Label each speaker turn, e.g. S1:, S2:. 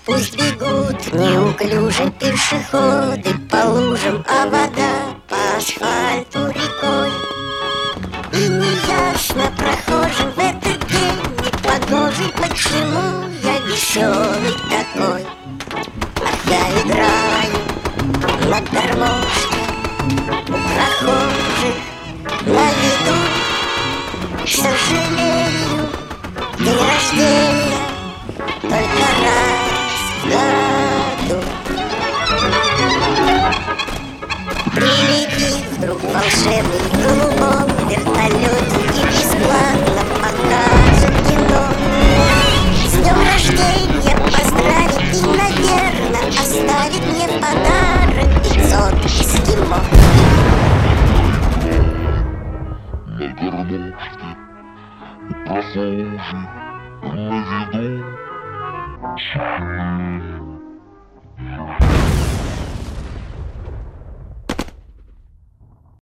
S1: Пусть бегут неуклюже пешеходы по лужам, а вода по асфальту рекой. И неясно прохожим в этот день непогожий, почему я веселый такой. Ах, я играю на гармошке у прохожих на виду. К сожалению, день рождения только раз в году. Прилетит вдруг волшебный в голубом вертолете и бесплатно покажет кино. С днем рождения поздравит и, наверное, оставит мне в подарок 500 эскимо.
S2: На гармошке у прохожих на виду.